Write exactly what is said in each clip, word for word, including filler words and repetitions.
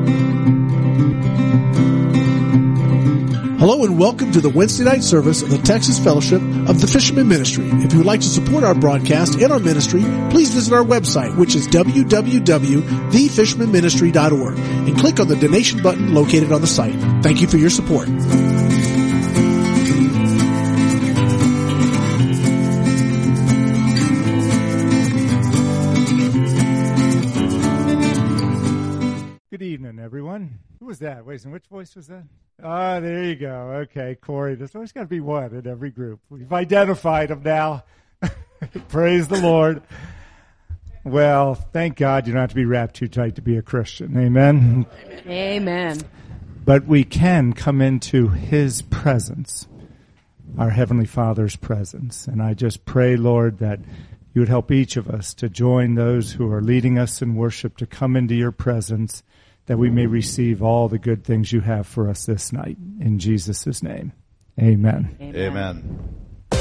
Hello and welcome to the Wednesday night service of the Texas Fellowship of the Fisherman Ministry. If you would like to support our broadcast and our ministry, please visit our website, which is w w w dot the fisherman ministry dot org, and click on the donation button located on the site. Thank you for your support. Good evening, everyone. Who was that? Wait, which voice was that? Ah, there you go. Okay, Corey. There's always got to be one in every group. We've identified them now. Praise the Lord. Well, thank God you don't have to be wrapped too tight to be a Christian. Amen? Amen. But we can come into His presence, our Heavenly Father's presence. And I just pray, Lord, that you would help each of us to join those who are leading us in worship to come into your presence, that we may receive all the good things you have for us this night. In Jesus' name, amen. Amen. Amen.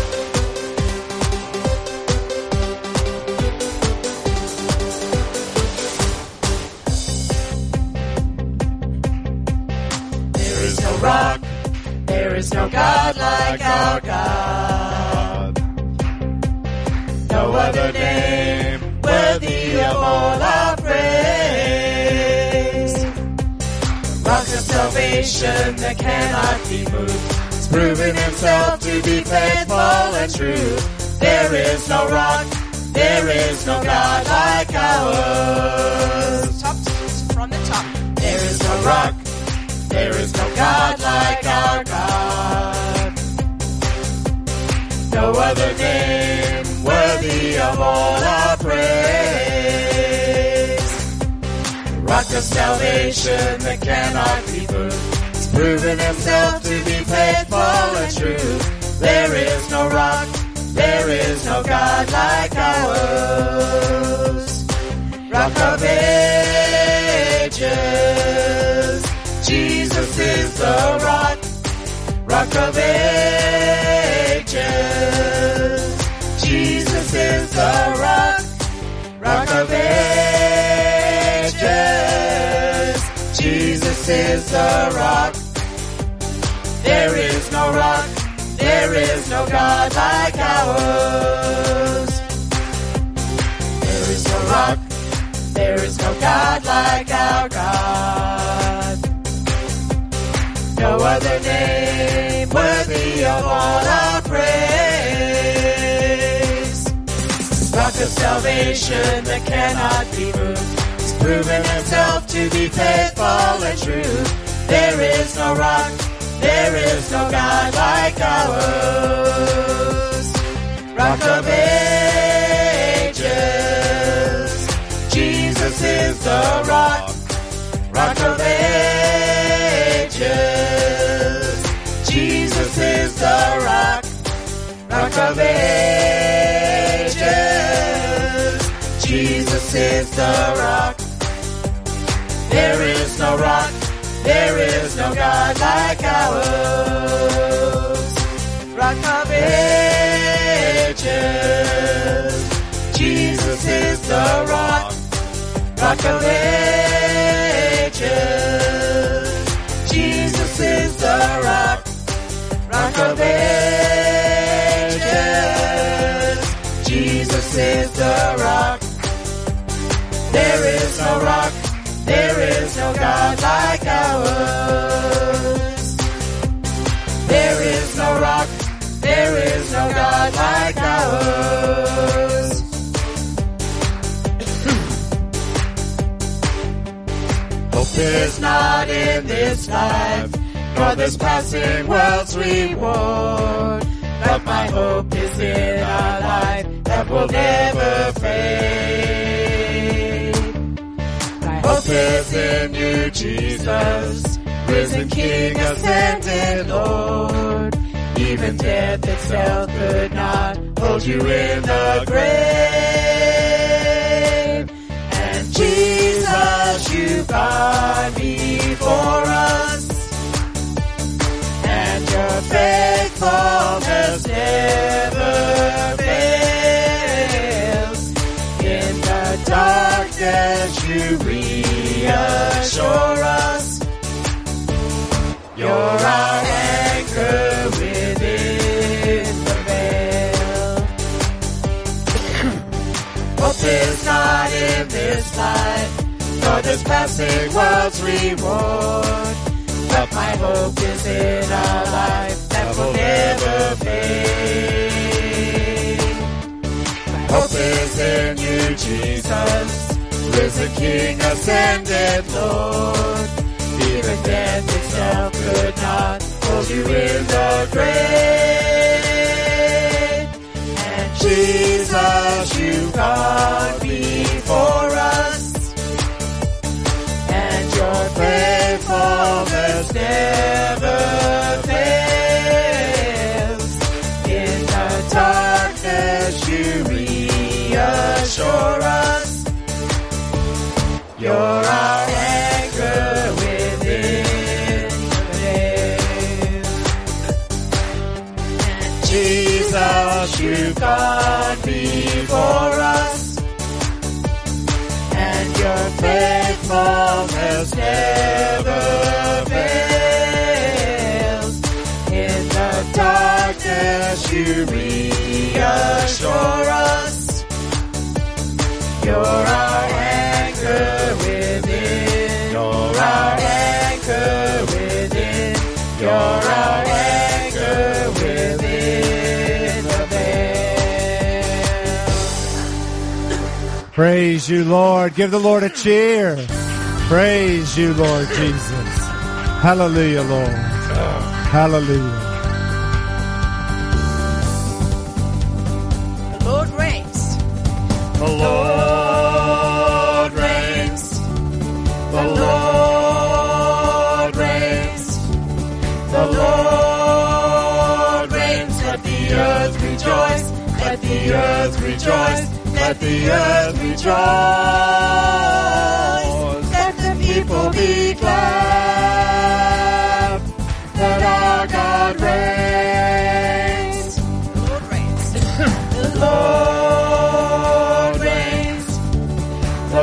There is no rock, there is no God like our God. No other name worthy of all our praise. Rock of salvation that cannot be moved, has proven himself to be faithful and true. There is no rock, there is no God like ours. Top from the top. There is no rock, there is no God like our God. No other name worthy of all our praise. Rock of salvation that cannot be moved, has proven himself to be faithful and true. There is no rock, there is no God like ours. Rock of ages, Jesus is the rock. Rock of ages, Jesus is the rock. Rock of ages, Jesus is the rock. There is no rock, there is no God like ours. There is no rock, there is no God like our God. No other name worthy of all our praise. Rock of salvation that cannot be moved, has proven himself to be faithful and true. There is no rock, there is no God like ours. Rock of ages, Jesus is the rock. Rock of ages, Jesus is the rock. Rock of ages, Jesus is the rock. There is no rock, there is no God like ours. Rock of ages, Jesus is the rock. Rock of ages, Jesus is the rock. Rock of ages, Jesus is the rock. There is no rock, there is no God like ours. There is no rock, there is no God like ours. Hope is not in this life, nor this passing world's reward. But my hope is in a life that will never fade. My hope is in you, Jesus, risen King, ascended Lord. Even death itself could not hold you in the grave. And Jesus, you've gone before us, and your faithfulness never fails. In the darkness you reassure us. multiplied for this passing world's reward. But my hope is in a life that will never fade. My hope is in you, Jesus, risen King, ascended Lord. Even death itself could not hold you in the grave. And Jesus, you've gone before us, and your faithfulness never fails. In the darkness you reassure us. You're our anchor within the veil. And Jesus, you've gone before us, and your faithfulness never fails. In the darkness you reassure us. You're our anchor within. You're our anchor within. You're our anchor within the veil. Praise you, Lord. Give the Lord a cheer. Praise you, Lord Jesus. Hallelujah, Lord. Hallelujah. The Lord reigns. The Lord reigns. The Lord reigns. The Lord reigns. Let the earth rejoice. Let the earth rejoice. Let the earth rejoice. Let the people be glad that our God reigns. The Lord reigns. The Lord reigns. The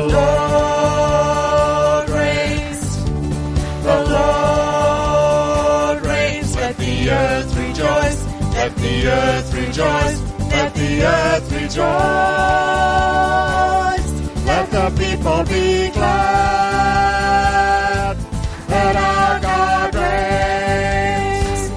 Lord reigns. The Lord reigns. Let the earth rejoice. Let the earth rejoice. Let the earth rejoice. Let the people be glad that our God reigns.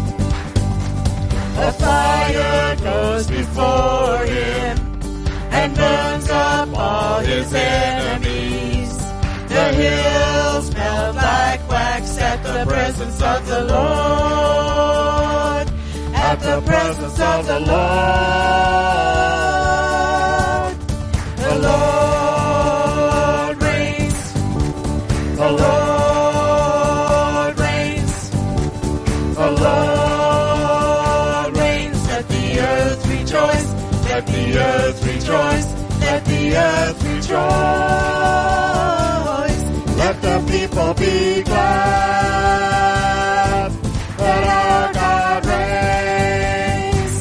The fire goes before him and burns up all his enemies. The hills melt like wax at the presence of the Lord. At the presence of the Lord. The Lord reigns. The Lord reigns. The Lord reigns. Let the earth rejoice. Let the earth rejoice. Let the earth rejoice. Let the people be glad that our God reigns.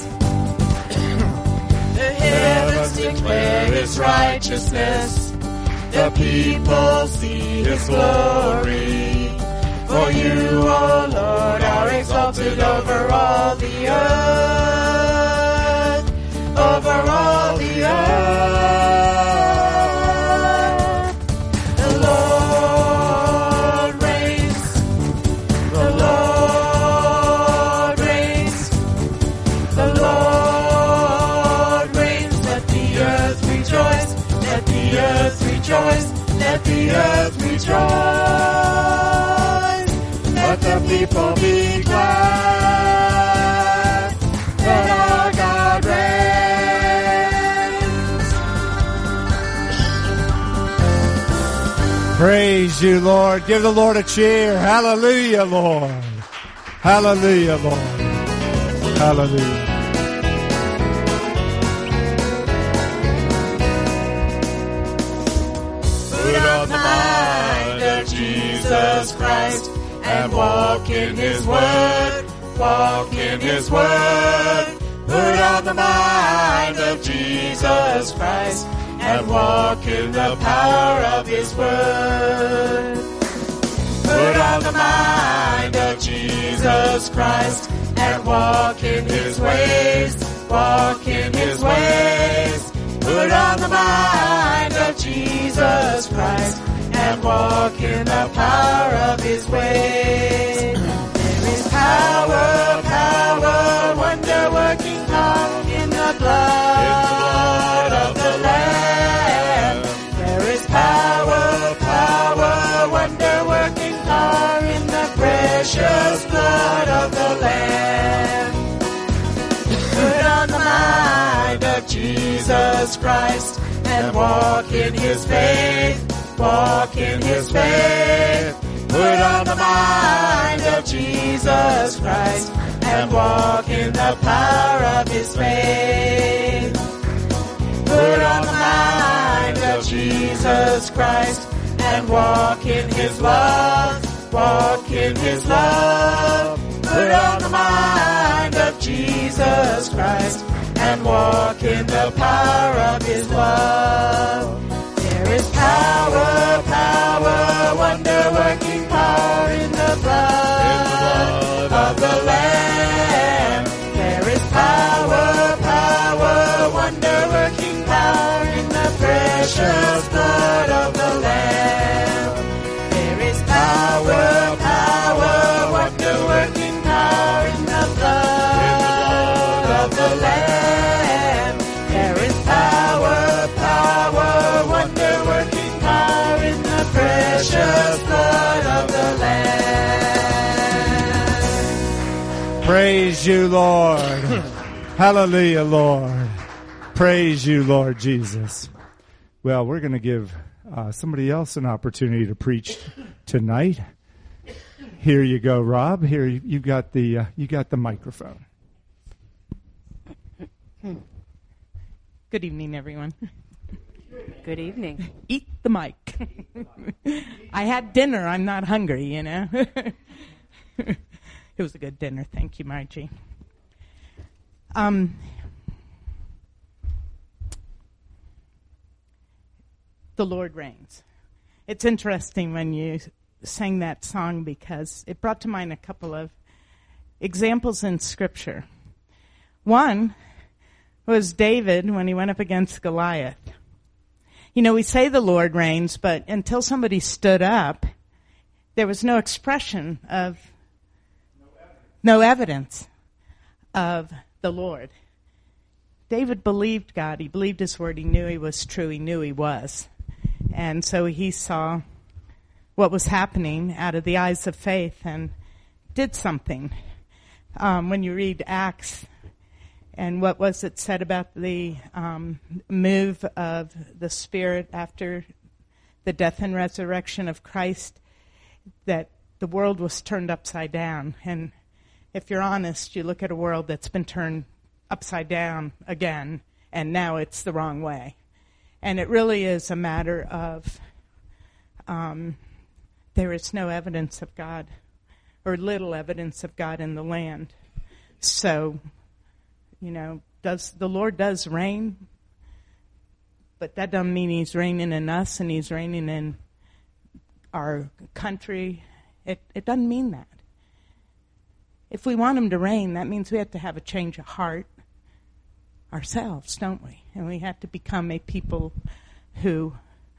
The heavens declare his righteousness. The people see his glory. For you, O Lord, are exalted over all the earth. Over all the earth. The Lord reigns. The Lord reigns. The Lord reigns. Let the earth rejoice. Let the earth rejoice. Let the earth rejoice. Let the people be glad that our God reigns. Praise you, Lord. Give the Lord a cheer. Hallelujah, Lord. Hallelujah, Lord. Hallelujah. Put on the mind of Jesus Christ and walk in his word. Walk in his word. Put on the mind of Jesus Christ and walk in the power of his word. Put on the mind of Jesus Christ and walk in his ways. Walk in his ways. Put on the mind of Jesus Jesus Christ and walk in the power of His ways. There is power, power, wonder-working power in the blood of the Lamb. There is power, power, wonder-working power in the precious blood of the Lamb. Put on the mind of Jesus Christ and walk in His faith, walk in His faith. Put on the mind of Jesus Christ and walk in the power of His faith. Put on the mind of Jesus Christ and walk in His love, walk in His love. Put on the mind of Jesus Christ and walk in the power of His love. There is power, power, wonder-working power in the blood of the Lamb. There is power, power, wonder-working power in the precious blood of the Lamb. There is power, power, wonder-working power in the blood of the Lamb. There is power, power, wonder-working power in the precious blood of the Lamb. Praise you, Lord. Hallelujah, Lord. Praise you, Lord Jesus. Well, we're going to give uh, somebody else an opportunity to preach tonight. Here you go, Rob. Here you, you got the uh, you got the microphone. Good evening, everyone. Good evening. Eat the mic. I had dinner. I'm not hungry, you know. It was a good dinner. Thank you, Margie. Um, the Lord reigns. It's interesting when you sang that song because it brought to mind a couple of examples in Scripture. One was David when he went up against Goliath. You know, we say the Lord reigns, but until somebody stood up, there was no expression of, no evidence of the Lord. David believed God. He believed His word. He knew He was true. He knew He was. And so he saw what was happening out of the eyes of faith and did something. Um, when you read Acts, and what was it said about the um, move of the Spirit after the death and resurrection of Christ, that the world was turned upside down. And if you're honest, you look at a world that's been turned upside down again, and now it's the wrong way. And it really is a matter of um, there is no evidence of God, or little evidence of God in the land. So, you know, does the Lord does reign, but that doesn't mean He's reigning in us and He's reigning in our country. It it doesn't mean that. If we want Him to reign, that means we have to have a change of heart ourselves, don't we? And we have to become a people who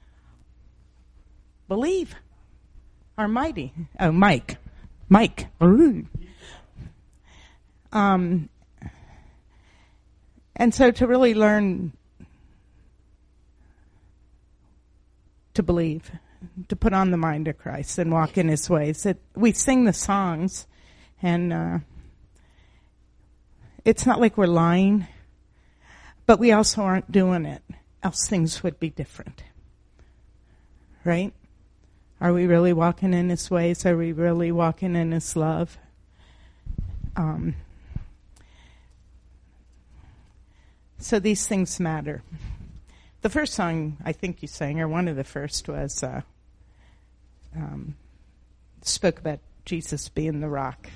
believe, are mighty. Oh, Mike. Mike. Um, and so to really learn to believe, to put on the mind of Christ and walk in His ways. It, we sing the songs, and uh, it's not like we're lying, but we also aren't doing it, else things would be different. Right? Are we really walking in His ways? Are we really walking in His love? Um, so these things matter. The first song I think you sang, or one of the first, was uh, um, spoke about Jesus being the rock.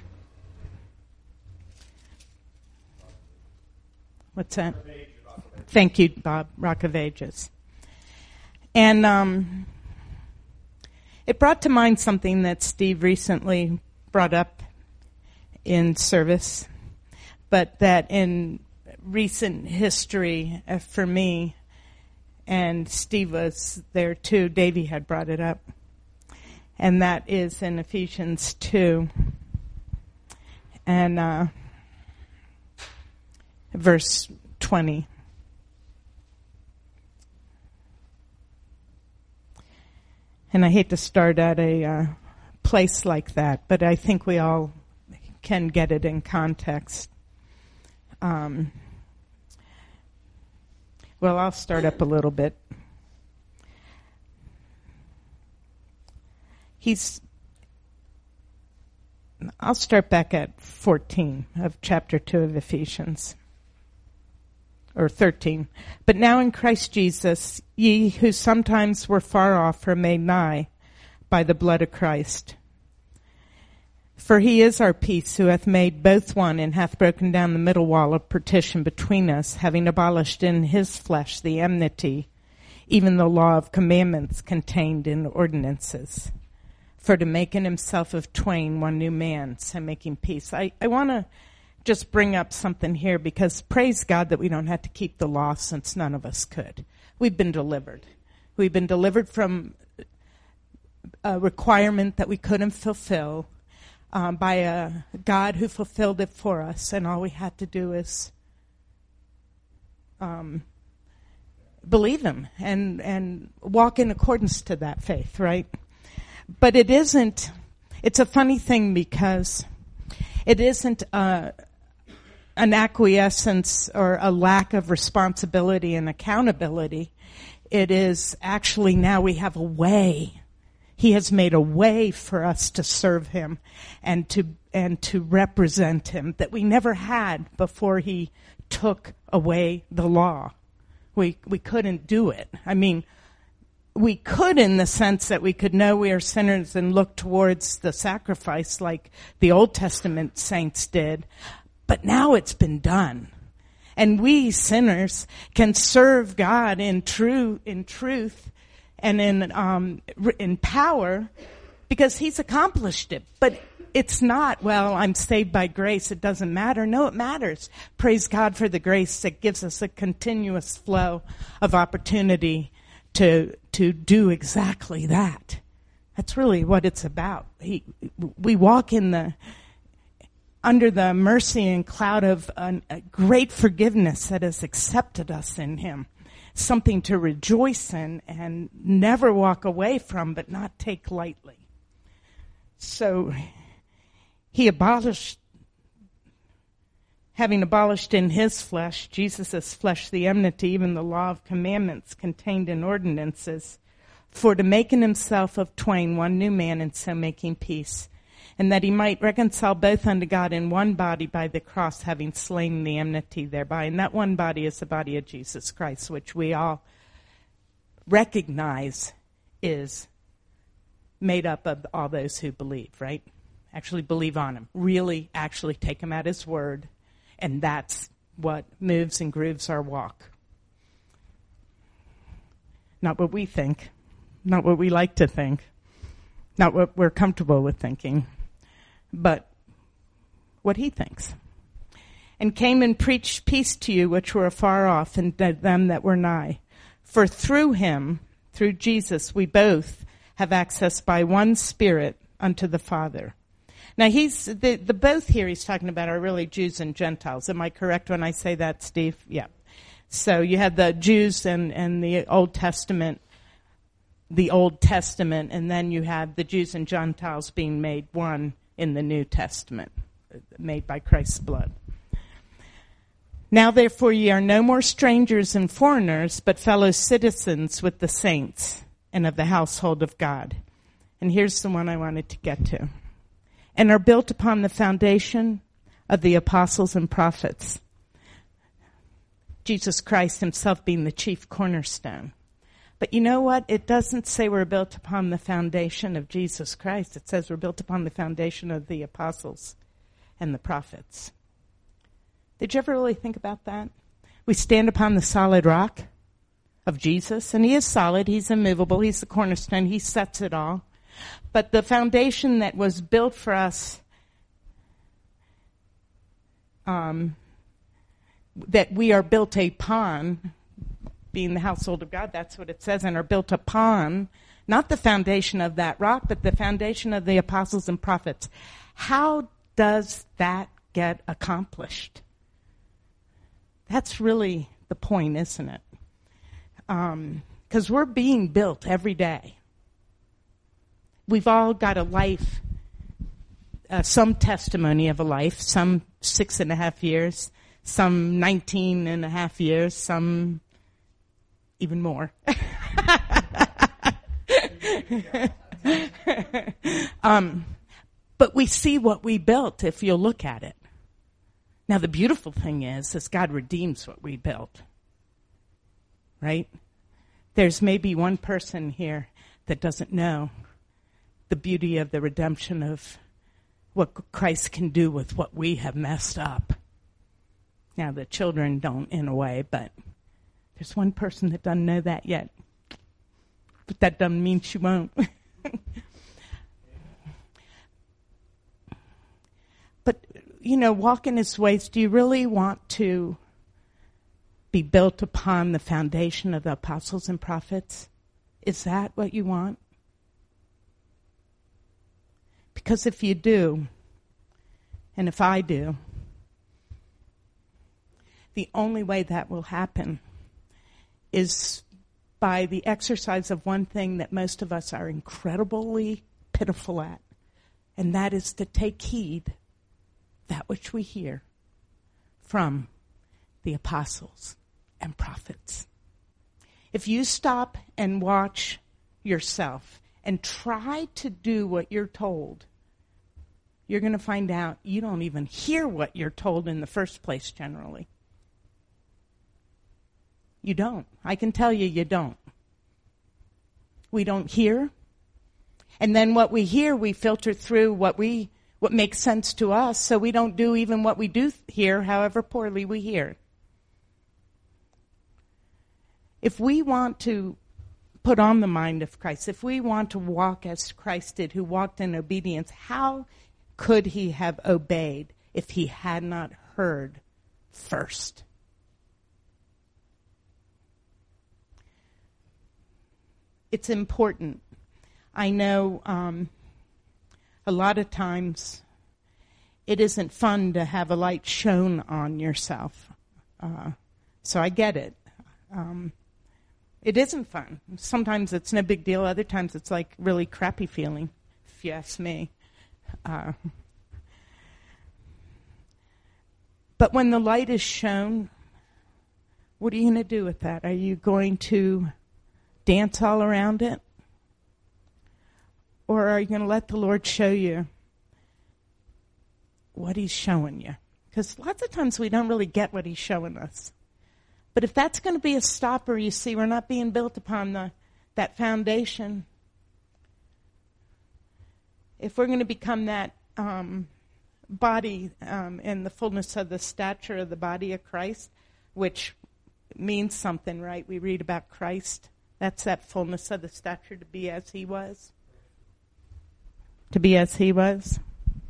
What's that? Thank you, Bob. Rock of Ages. And um, it brought to mind something that Steve recently brought up in service, but that in recent history uh, for me and Steve was there too. Davey had brought it up. And that is in Ephesians two. And uh, verse twenty. And I hate to start at a uh, place like that, but I think we all can get it in context. Um, well, I'll start up a little bit. He's, I'll start back at fourteen of chapter two of Ephesians. Or thirteen. But now in Christ Jesus, ye who sometimes were far off are made nigh by the blood of Christ. For he is our peace, who hath made both one, and hath broken down the middle wall of partition between us, having abolished in his flesh the enmity, even the law of commandments contained in ordinances, for to make in himself of twain one new man, so making peace. I, I want to just bring up something here, because praise God that we don't have to keep the law, since none of us could. We've been delivered. We've been delivered from a requirement that we couldn't fulfill um, by a God who fulfilled it for us, and all we had to do is um, believe him and, and walk in accordance to that faith, right? But it isn't, it's a funny thing, because it isn't uh, an acquiescence or a lack of responsibility and accountability. It is actually now we have a way. He has made a way for us to serve him and to and to represent him that we never had before he took away the law. We we couldn't do it. I mean, we could in the sense that we could know we are sinners and look towards the sacrifice like the Old Testament saints did. But now it's been done. And we sinners can serve God in true, in truth and in, um, in power, because he's accomplished it. But it's not, well, I'm saved by grace, it doesn't matter. No, it matters. Praise God for the grace that gives us a continuous flow of opportunity to to do exactly that. That's really what it's about. He, we walk in the under the mercy and cloud of an, a great forgiveness that has accepted us in him. Something to rejoice in and never walk away from, but not take lightly. So he abolished, having abolished in his flesh, Jesus' flesh, the enmity, even the law of commandments contained in ordinances, for to make in himself of twain one new man, and so making peace, and that he might reconcile both unto God in one body by the cross, having slain the enmity thereby. And that one body is the body of Jesus Christ, which we all recognize is made up of all those who believe, right? Actually believe on him. Really actually take him at his word. And that's what moves and grooves our walk. Not what we think. Not what we like to think. Not what we're comfortable with thinking. But what he thinks. And came and preached peace to you which were afar off, and to them that were nigh. For through him, through Jesus, we both have access by one Spirit unto the Father. Now, he's the, the both here he's talking about are really Jews and Gentiles. Am I correct when I say that, Steve? Yeah. So you have the Jews and, and the Old Testament, the Old Testament, and then you have the Jews and Gentiles being made one in the New Testament, made by Christ's blood. Now, therefore, ye are no more strangers and foreigners, but fellow citizens with the saints and of the household of God. And here's the one I wanted to get to. And are built upon the foundation of the apostles and prophets, Jesus Christ himself being the chief cornerstone. But you know what? It doesn't say we're built upon the foundation of Jesus Christ. It says we're built upon the foundation of the apostles and the prophets. Did you ever really think about that? We stand upon the solid rock of Jesus, and he is solid, he's immovable, he's the cornerstone, he sets it all. But the foundation that was built for us, um, that we are built upon, being the household of God, that's what it says, and are built upon, not the foundation of that rock, but the foundation of the apostles and prophets. How does that get accomplished? That's really the point, isn't it? Because um, we're being built every day. We've all got a life, uh, some testimony of a life, some six and a half years, some nineteen and a half years, some even more. um, but we see what we built if you look at it. Now, the beautiful thing is, is God redeems what we built. Right? There's maybe one person here that doesn't know the beauty of the redemption of what Christ can do with what we have messed up. Now, the children don't in a way, but there's one person that doesn't know that yet. But that doesn't mean she won't. But, you know, walk in his ways. Do you really want to be built upon the foundation of the apostles and prophets? Is that what you want? Because if you do, and if I do, the only way that will happen is by the exercise of one thing that most of us are incredibly pitiful at, and that is to take heed that which we hear from the apostles and prophets. If you stop and watch yourself and try to do what you're told, you're going to find out you don't even hear what you're told in the first place generally. You don't. I can tell you, you don't. We don't hear. And then what we hear, we filter through what we what makes sense to us, so we don't do even what we do hear, however poorly we hear. If we want to put on the mind of Christ, if we want to walk as Christ did, who walked in obedience, how could he have obeyed if he had not heard first? It's important. I know um, a lot of times it isn't fun to have a light shone on yourself. Uh, so I get it. Um, it isn't fun. Sometimes it's no big deal. Other times it's like really crappy feeling, if you ask me. Uh, but when the light is shown, what are you going to do with that? Are you going to dance all around it? Or are you going to let the Lord show you what he's showing you? Because lots of times we don't really get what he's showing us. But if that's going to be a stopper, you see, we're not being built upon the that foundation. If we're going to become that um, body um, in the fullness of the stature of the body of Christ, which means something, right? We read about Christ. That's that fullness of the stature, to be as he was. To be as he was.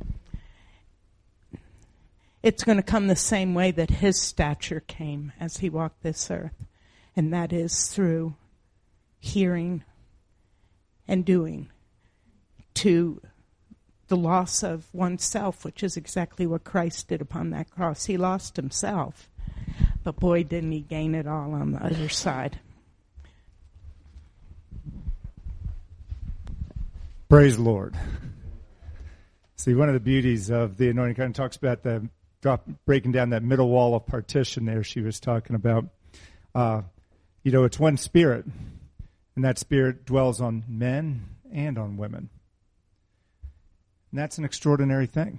It's going to come the same way that his stature came as he walked this earth. And that is through hearing and doing to the loss of oneself, which is exactly what Christ did upon that cross. He lost himself, but boy, didn't he gain it all on the other side. Praise the Lord. See, one of the beauties of the anointing kind of talks about the drop, breaking down that middle wall of partition there she was talking about. Uh, you know, it's one spirit, and that spirit dwells on men and on women. And that's an extraordinary thing.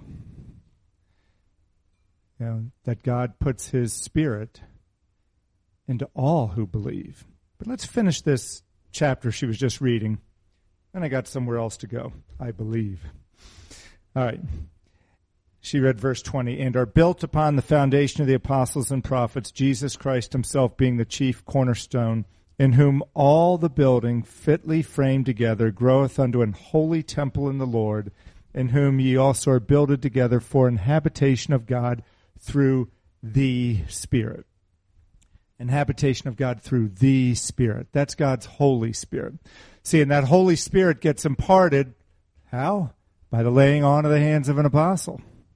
You know, that God puts his spirit into all who believe. But let's finish this chapter she was just reading. And I got somewhere else to go, I believe. All right. She read verse twenty, and are built upon the foundation of the apostles and prophets, Jesus Christ himself being the chief cornerstone, in whom all the building fitly framed together groweth unto an holy temple in the Lord, in whom ye also are builded together for an habitation of God through the Spirit. and habitation of God through the Spirit. That's God's Holy Spirit. See, and that Holy Spirit gets imparted, how? By the laying on of the hands of an apostle.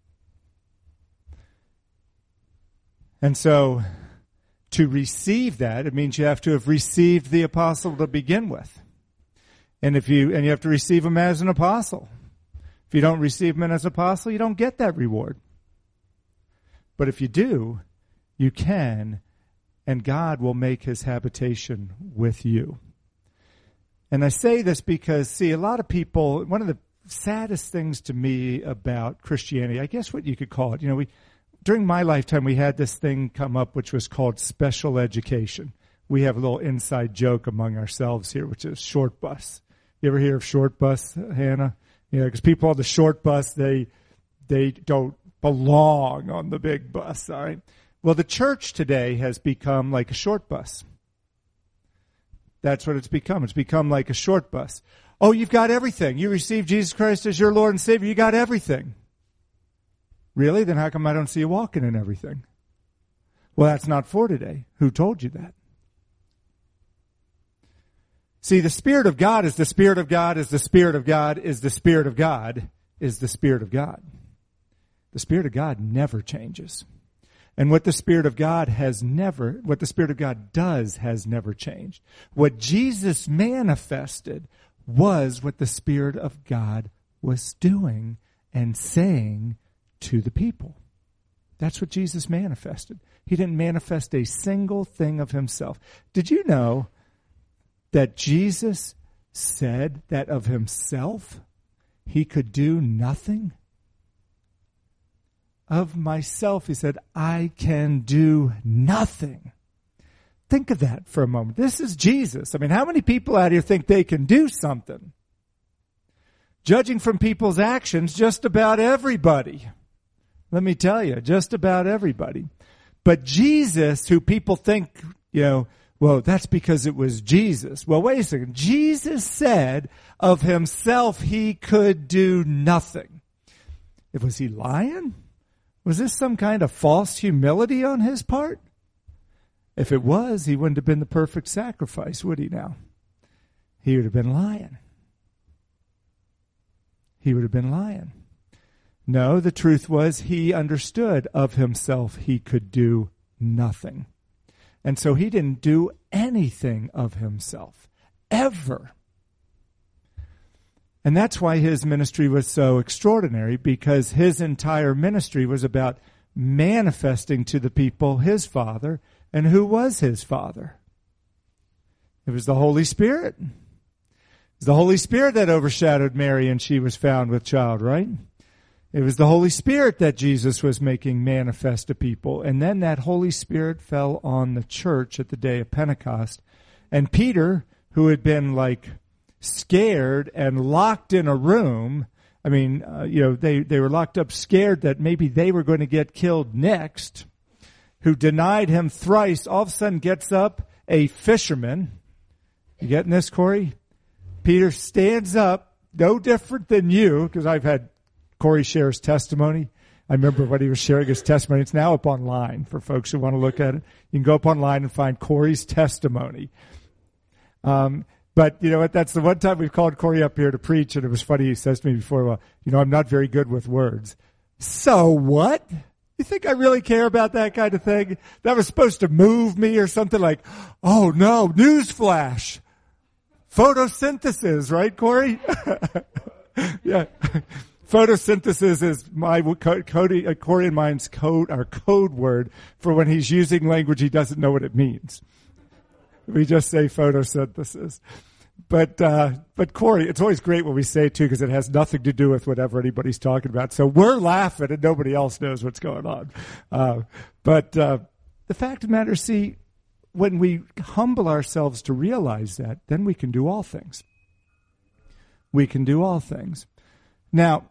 And so, to receive that, it means you have to have received the apostle to begin with. And if you and you have to receive him as an apostle. If you don't receive him as an apostle, you don't get that reward. But if you do, you can, and God will make his habitation with you. And I say this because, see, a lot of people, one of the saddest things to me about Christianity, I guess what you could call it, you know, we during my lifetime, we had this thing come up which was called special education. We have a little inside joke among ourselves here, which is short bus. You ever hear of short bus, Hannah? You know, because people on the short bus, they they don't belong on the big bus, all right? Well, the church today has become like a short bus. That's what it's become. It's become like a short bus. Oh, you've got everything. You received Jesus Christ as your Lord and Savior. You got everything. Really? Then how come I don't see you walking in everything? Well, that's not for today. Who told you that? See, the Spirit of God is the Spirit of God, is the Spirit of God, is the Spirit of God, is the Spirit of God. The Spirit of God never changes. And what the Spirit of God has never, what the Spirit of God does has never changed. What Jesus manifested was what the Spirit of God was doing and saying to the people. That's what Jesus manifested. He didn't manifest a single thing of himself. Did you know that Jesus said that of himself he could do nothing? Of myself, he said, I can do nothing. Think of that for a moment. This is Jesus. I mean, how many people out here think they can do something? Judging from people's actions, just about everybody. Let me tell you, just about everybody. But Jesus, who people think, you know, well, that's because it was Jesus. Well, wait a second. Jesus said of himself he could do nothing. Was he lying? Was this some kind of false humility on his part? If it was, he wouldn't have been the perfect sacrifice, would he now? He would have been lying. He would have been lying. No, the truth was he understood of himself he could do nothing. And so he didn't do anything of himself, ever. And that's why his ministry was so extraordinary, because his entire ministry was about manifesting to the people his Father. And who was his Father? It was the Holy Spirit. It was the Holy Spirit that overshadowed Mary and she was found with child, right? It was the Holy Spirit that Jesus was making manifest to people. And then that Holy Spirit fell on the church at the day of Pentecost. And Peter, who had been like scared and locked in a room, I mean, uh, you know, they, they were locked up scared that maybe they were going to get killed next, who denied him thrice, all of a sudden gets up, a fisherman. You getting this, Corey? Peter stands up, no different than you, because I've had Corey share his testimony. I remember when he was sharing his testimony. It's now up online for folks who want to look at it. You can go up online and find Corey's testimony. Um, but you know what? That's the one time we've called Corey up here to preach, and it was funny. He says to me before, well, you know, I'm not very good with words. So what? You think I really care about that kind of thing? That was supposed to move me or something like, oh no, newsflash. Photosynthesis, right, Corey? Yeah. Photosynthesis is my Cody, uh, Corey and mine's code, our code word for when he's using language he doesn't know what it means. We just say photosynthesis. But, uh, but Corey, it's always great when we say it too, because it has nothing to do with whatever anybody's talking about. So we're laughing and nobody else knows what's going on. Uh, but, uh, the fact of the matter, see, when we humble ourselves to realize that, then we can do all things. We can do all things. Now,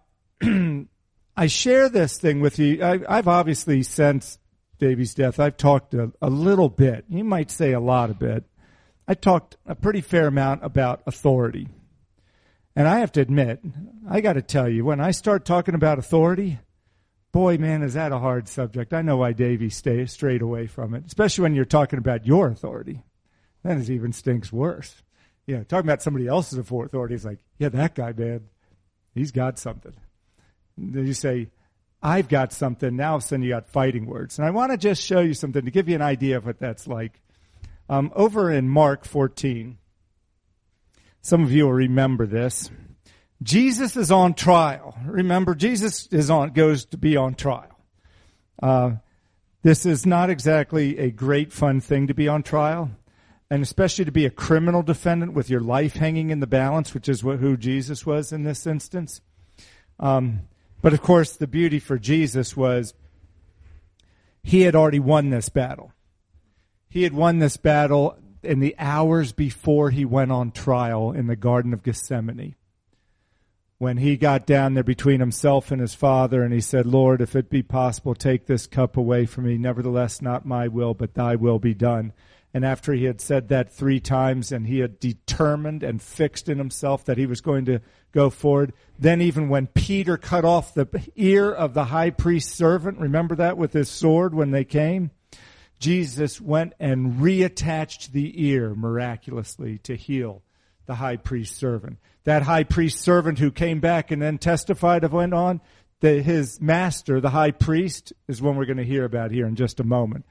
I share this thing with you. I, I've obviously, since Davy's death, I've talked a, a little bit. You might say a lot of bit. I talked a pretty fair amount about authority. And I have to admit, I got to tell you, when I start talking about authority, Boy, man, is that a hard subject. I know why Davey stays straight away from it, especially when you're talking about your authority. Then it even stinks worse. Yeah, talking about somebody else's authority is like, yeah, that guy, man, he's got something. Then you say, I've got something. Now all of a sudden you got fighting words. And I want to just show you something to give you an idea of what that's like. Um, over in Mark fourteen, some of you will remember this. Jesus is on trial. Remember, Jesus is on goes to be on trial. Uh, this is not exactly a great fun thing to be on trial, and especially to be a criminal defendant with your life hanging in the balance, which is what, who Jesus was in this instance. Um, but of course, the beauty for Jesus was he had already won this battle. He had won this battle in the hours before he went on trial in the Garden of Gethsemane. When he got down there between himself and his Father, and he said, Lord, if it be possible, take this cup away from me. Nevertheless, not my will, but thy will be done. And after he had said that three times, and he had determined and fixed in himself that he was going to go forward, then even when Peter cut off the ear of the high priest's servant, remember that with his sword when they came? Jesus went and reattached the ear miraculously to heal the high priest's servant. That high priest servant who came back and then testified of went on, that his master, the high priest, is one we're going to hear about here in just a moment.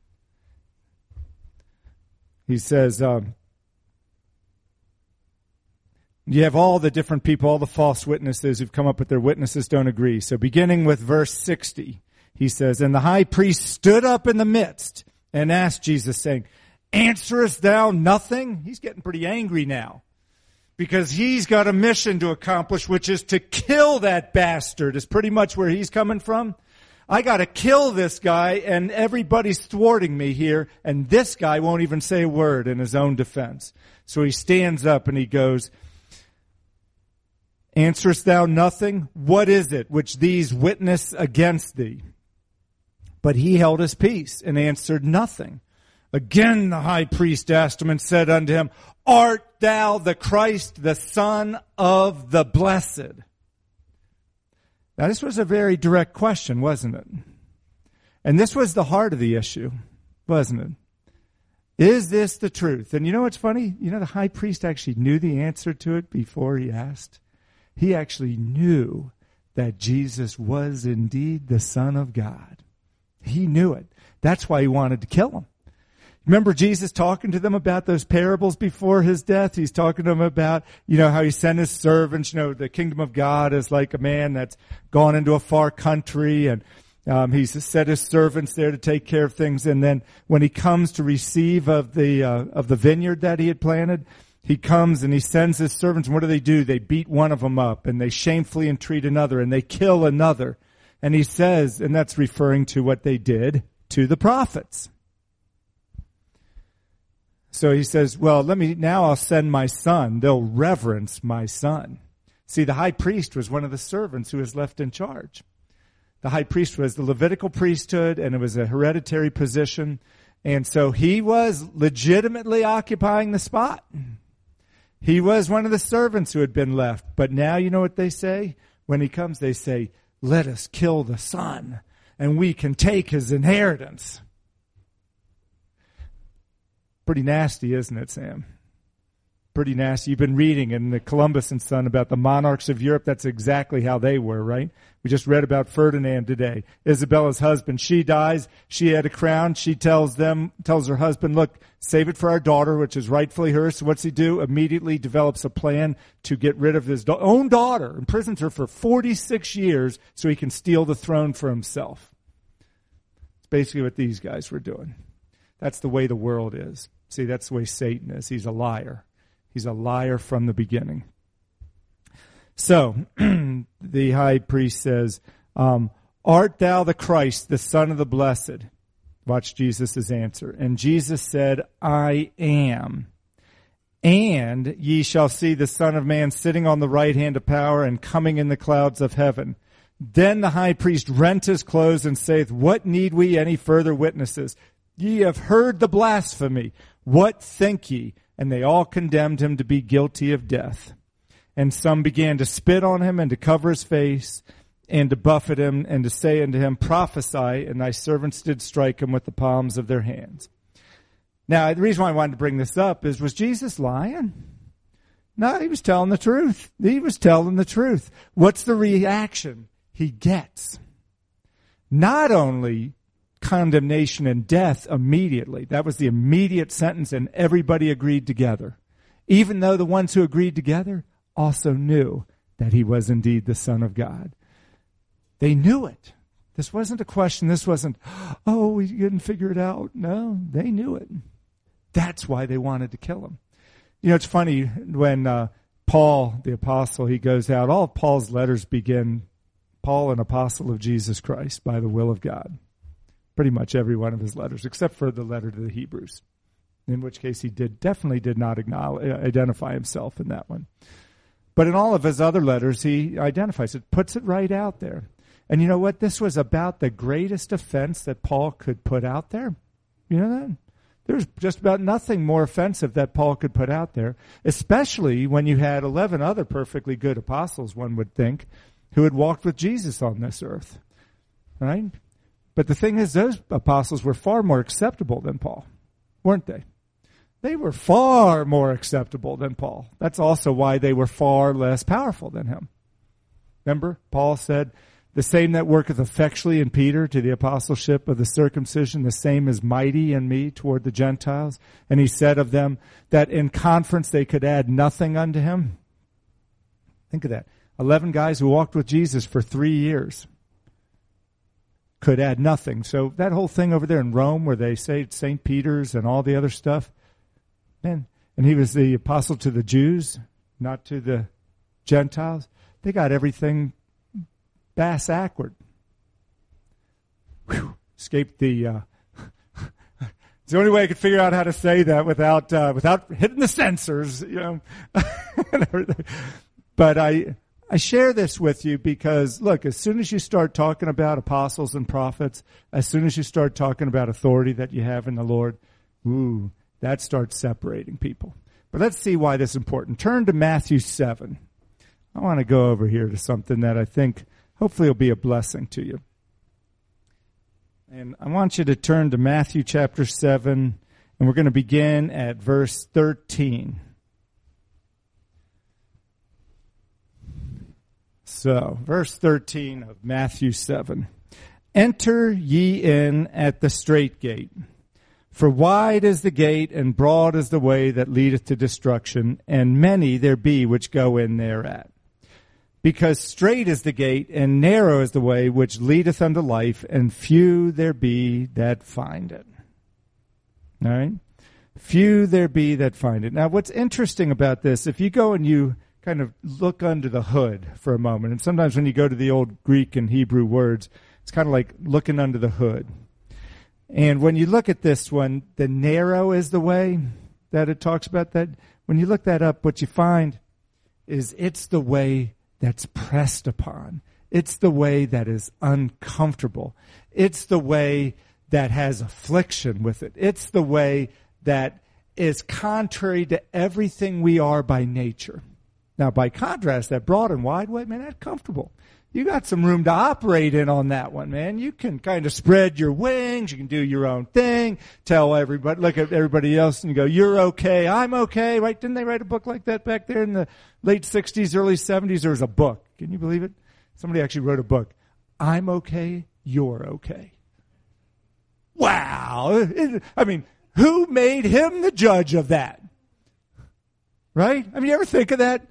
He says, um, you have all the different people, all the false witnesses who've come up with their witnesses don't agree. So beginning with verse sixty, he says, and the high priest stood up in the midst and asked Jesus, saying, answerest thou nothing? He's getting pretty angry now because he's got a mission to accomplish, which is to kill that bastard, is pretty much where he's coming from. I got to kill this guy, and everybody's thwarting me here, and this guy won't even say a word in his own defense. So he stands up and he goes, answerest thou nothing? What is it which these witness against thee? But he held his peace and answered nothing. Again the high priest asked him and said unto him, art thou the Christ, the Son of the Blessed? Now this was a very direct question, wasn't it? And this was the heart of the issue, wasn't it? Is this the truth? And you know what's funny? You know, the high priest actually knew the answer to it before he asked. He actually knew that Jesus was indeed the Son of God. He knew it. That's why he wanted to kill him. Remember Jesus talking to them about those parables before his death? He's talking to them about, you know, how he sent his servants. You know, the kingdom of God is like a man that's gone into a far country, and um, he's set his servants there to take care of things. And then when he comes to receive of the uh, of the vineyard that he had planted, he comes and he sends his servants. And what do they do? They beat one of them up, and they shamefully entreat another, and they kill another. And he says, and that's referring to what they did to the prophets. So he says, well, let me, now I'll send my son. They'll reverence my son. See, the high priest was one of the servants who was left in charge. The high priest was the Levitical priesthood, and it was a hereditary position. And so he was legitimately occupying the spot. He was one of the servants who had been left. But now you know what they say? When he comes, they say, let us kill the son, and we can take his inheritance. Pretty nasty, isn't it, Sam? Pretty nasty. You've been reading in the Columbus and Son about the monarchs of Europe. That's exactly how they were, right? We just read about Ferdinand today. Isabella's husband, she dies. She had a crown. She tells them, tells her husband, look, save it for our daughter, which is rightfully hers. So what's he do? Immediately develops a plan to get rid of his do- own daughter, imprisons her for forty-six years so he can steal the throne for himself. It's basically what these guys were doing. That's the way the world is. See, that's the way Satan is. He's a liar. He's a liar from the beginning. So, the high priest says, um, art thou the Christ, the Son of the Blessed? Watch Jesus' answer. And Jesus said, I am. And ye shall see the Son of Man sitting on the right hand of power and coming in the clouds of heaven. Then the high priest rent his clothes and saith, what need we any further witnesses? Ye have heard the blasphemy. What think ye? And they all condemned him to be guilty of death. And some began to spit on him and to cover his face. and to buffet him, and to say unto him, Prophesy, and thy servants did strike him with the palms of their hands. Now, the reason why I wanted to bring this up is, was Jesus lying? No, he was telling the truth. He was telling the truth. What's the reaction he gets? Not only condemnation and death immediately. That was the immediate sentence, and everybody agreed together. Even though the ones who agreed together also knew that he was indeed the Son of God. They knew it. This wasn't a question. This wasn't, oh, we couldn't figure it out. No, they knew it. That's why they wanted to kill him. You know, it's funny when uh, Paul, the apostle, he goes out, all of Paul's letters begin, Paul, an apostle of Jesus Christ, by the will of God. Pretty much every one of his letters, except for the letter to the Hebrews, in which case he did definitely did not acknowledge, identify himself in that one. But in all of his other letters, he identifies it, puts it right out there. And you know what? This was about the greatest offense that Paul could put out there. You know that? There's just about nothing more offensive that Paul could put out there, especially when you had eleven other perfectly good apostles, one would think, who had walked with Jesus on this earth. Right? But the thing is, those apostles were far more acceptable than Paul, weren't they? They were far more acceptable than Paul. That's also why they were far less powerful than him. Remember, Paul said, the same that worketh effectually in Peter to the apostleship of the circumcision, the same is mighty in me toward the Gentiles. And he said of them that in conference they could add nothing unto him. Think of that. Eleven guys who walked with Jesus for three years could add nothing. So that whole thing over there in Rome where they say Saint Peter's and all the other stuff, man, and he was the apostle to the Jews, not to the Gentiles. They got everything bass backward. Whew. Escaped the. Uh, it's the only way I could figure out how to say that without uh, without hitting the censors, you know. But I I share this with you because look, as soon as you start talking about apostles and prophets, as soon as you start talking about authority that you have in the Lord, ooh, that starts separating people. But let's see why this is important. Turn to Matthew seven. I want to go over here to something that I think hopefully will be a blessing to you. And I want you to turn to Matthew chapter seven, and we're going to begin at verse thirteen. So, verse thirteen of Matthew seven. Enter ye in at the strait gate. For wide is the gate, and broad is the way that leadeth to destruction, and many there be which go in thereat. Because strait is the gate, and narrow is the way which leadeth unto life, and few there be that find it. All right? Few there be that find it. Now, what's interesting about this, if you go and you kind of look under the hood for a moment, and sometimes when you go to the old Greek and Hebrew words, it's kind of like looking under the hood. And when you look at this one, the narrow is the way that it talks about that. When you look that up, what you find is it's the way that's pressed upon. It's the way that is uncomfortable. It's the way that has affliction with it. It's the way that is contrary to everything we are by nature. Now, by contrast, that broad and wide way, man, that's comfortable. You got some room to operate in on that one, man. You can kind of spread your wings. You can do your own thing. Tell everybody, look at everybody else and you go, you're okay, I'm okay, right? Didn't they write a book like that back there in the late sixties, early seventies? There was a book. Can you believe it? Somebody actually wrote a book. I'm okay, you're okay. Wow. I mean, who made him the judge of that? Right? I mean, you ever think of that?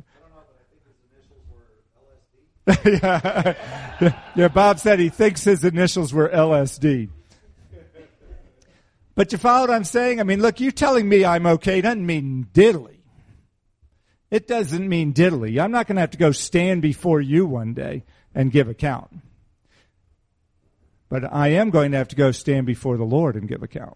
yeah. yeah, Bob said he thinks his initials were L S D. But you follow what I'm saying? I mean, look, you telling me I'm okay doesn't mean diddly. It doesn't mean diddly. I'm not going to have to go stand before you one day and give account. But I am going to have to go stand before the Lord and give account.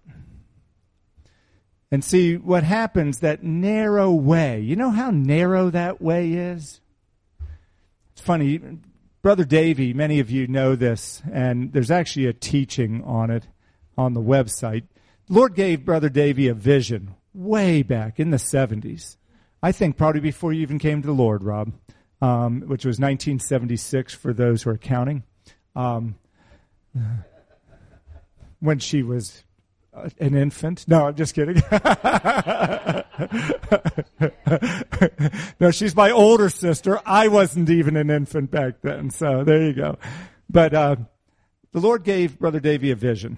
And see what happens, that narrow way. You know how narrow that way is? It's funny, Brother Davey, many of you know this, and there's actually a teaching on it on the website. The Lord gave Brother Davey a vision way back in the seventies. I think probably before you even came to the Lord, Rob. um, which was nineteen seventy-six for those who are counting, um, when she was uh, an infant. No, I'm just kidding. No, she's my older sister. I wasn't even an infant back then, so there you go. But uh, the Lord gave Brother Davy a vision.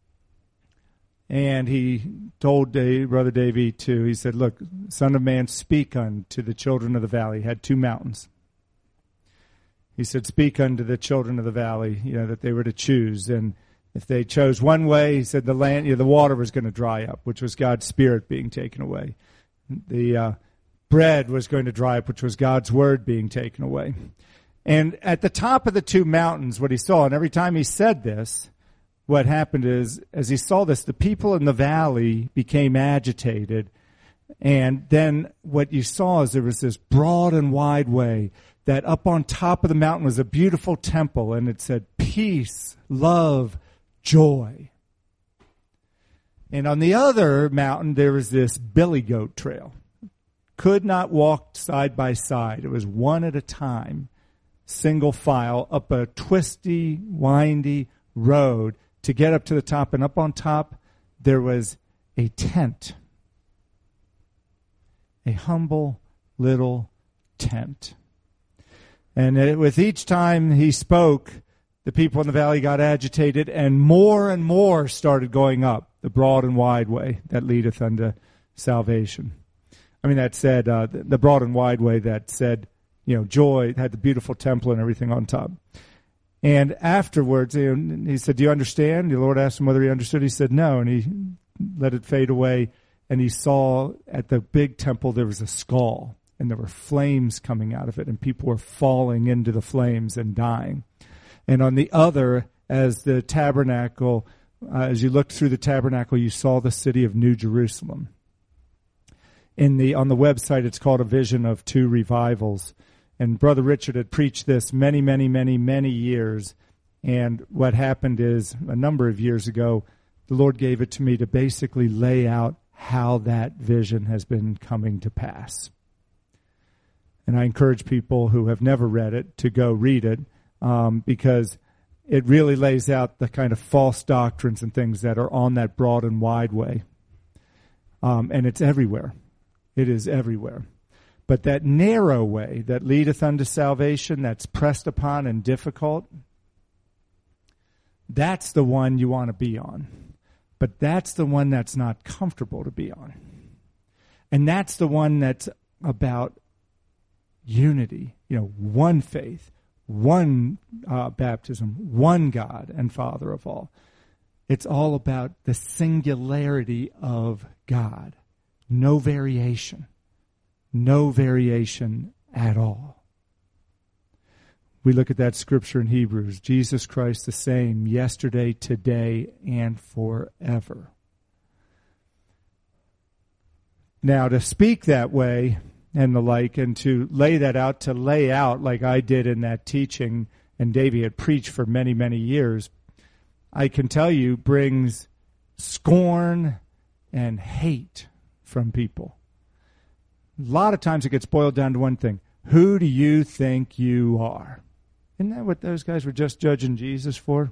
And he told Dave, Brother Davy to, he said, look, Son of Man, speak unto the children of the valley. He had two mountains. He said, speak unto the children of the valley, you know, that they were to choose. And if they chose one way, he said the land, you know, the water was going to dry up, which was God's Spirit being taken away. The uh, bread was going to dry up, which was God's Word being taken away. And at the top of the two mountains, what he saw, and every time he said this, what happened is, as he saw this, the people in the valley became agitated. And then what you saw is there was this broad and wide way that up on top of the mountain was a beautiful temple, and it said peace, love, joy. And on the other mountain, there was this billy goat trail. Could not walk side by side. It was one at a time, single file, up a twisty, windy road to get up to the top. And up on top, there was a tent. A humble little tent. And it, with each time he spoke, the people in the valley got agitated, and more and more started going up the broad and wide way that leadeth unto salvation. I mean, that said, uh, the, the broad and wide way that said, you know, joy, had the beautiful temple and everything on top. And afterwards, you know, he said, do you understand? The Lord asked him whether he understood. He said, no. And he let it fade away. And he saw at the big temple there was a skull. And there were flames coming out of it. And people were falling into the flames and dying. And on the other, as the tabernacle, uh, as you looked through the tabernacle, you saw the city of New Jerusalem. In the on the website, it's called A Vision of Two Revivals. And Brother Richard had preached this many, many, many, many years. And what happened is, a number of years ago, the Lord gave it to me to basically lay out how that vision has been coming to pass. And I encourage people who have never read it to go read it, um, because it really lays out the kind of false doctrines and things that are on that broad and wide way. Um, and it's everywhere. It is everywhere. But that narrow way that leadeth unto salvation, that's pressed upon and difficult, that's the one you want to be on. But that's the one that's not comfortable to be on. And that's the one that's about unity, you know, one faith, one uh, baptism, one God and Father of all. It's all about the singularity of God. No variation. No variation at all. We look at that scripture in Hebrews. Jesus Christ the same yesterday, today, and forever. Now, to speak that way and the like, and to lay that out, to lay out like I did in that teaching, and Davey had preached for many, many years, I can tell you brings scorn and hate from people. A lot of times it gets boiled down to one thing. Who do you think you are? Isn't that what those guys were just judging Jesus for?